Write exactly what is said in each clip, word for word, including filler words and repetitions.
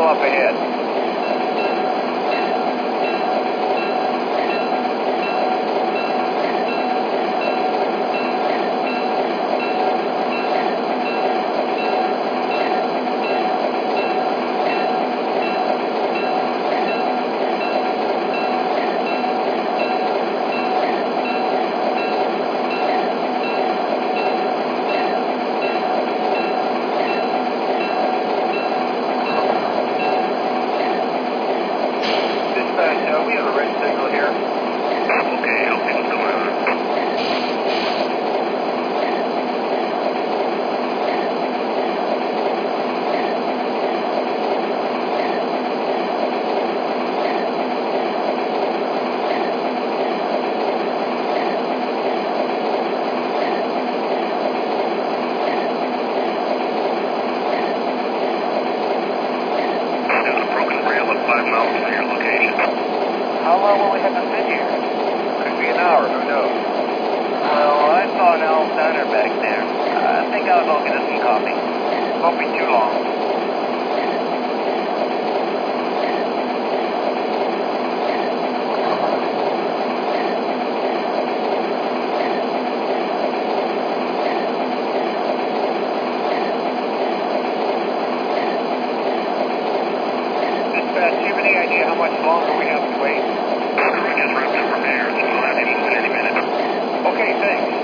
still up ahead. We have a red signal here. Okay, I'll see what's going on. There's a broken rail at five miles from your location. How long will we have to sit here? Could be an hour, who knows? Well, I saw an Al's Diner back there. I think I'll go get us some coffee. Won't be too long. Dispatch, do you have any idea how much longer we have to wait? We just wrapped up repairs, so we'll have you moving any minute. Okay, thanks.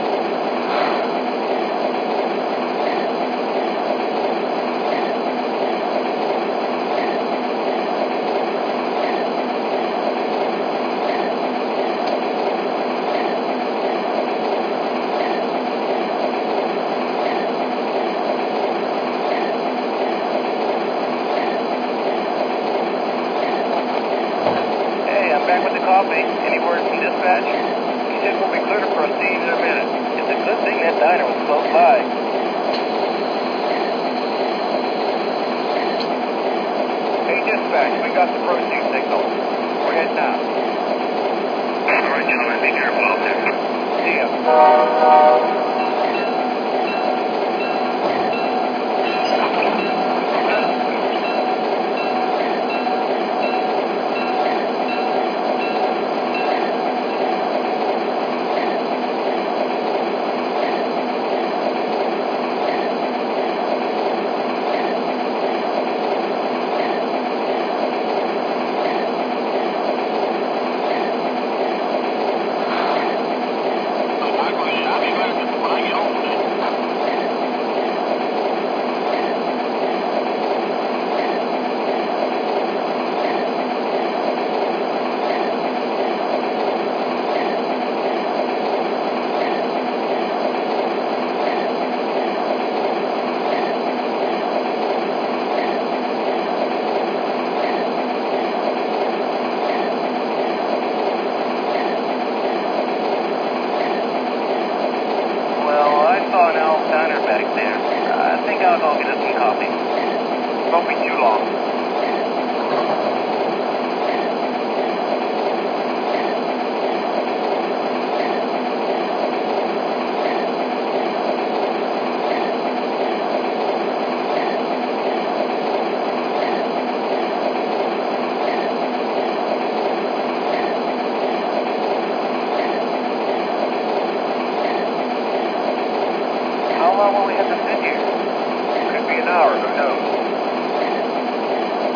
Back with the coffee. Any word from dispatch? He said we'll be clear to proceed in a minute. It's a good thing that diner was close by. Hey, dispatch, we got the proceed signal. We're heading out. All right, gentlemen, be careful out there. See ya. Diner back there. Uh, I think I'll go get us some coffee. Won't be too long. How long will we have to sit here? Could be an hour, who knows?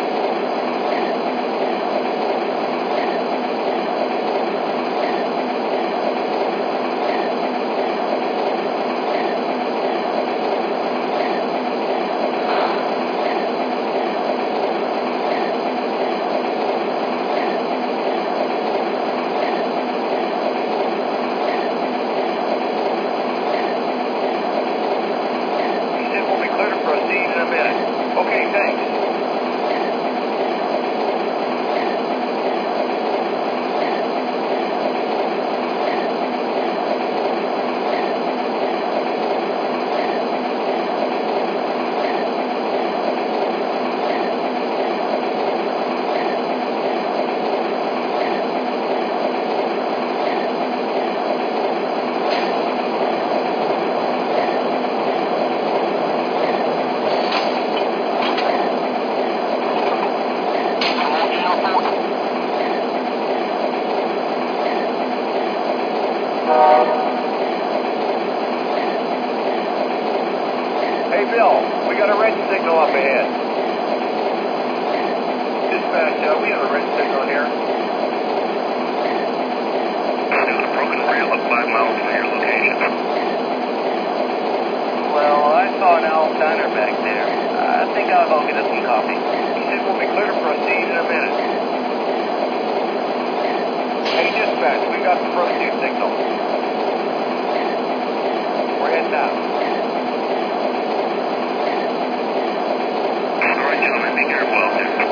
know up ahead. Dispatch, uh, we have a red signal here. There's a broken rail up five miles from your location. Well, I saw an Al Diner back there. I think I'll go get us some coffee. He said we'll be clear to proceed in a minute. Hey, dispatch, we got the proceed signal. We're heading out. All right, gentlemen, be careful out there.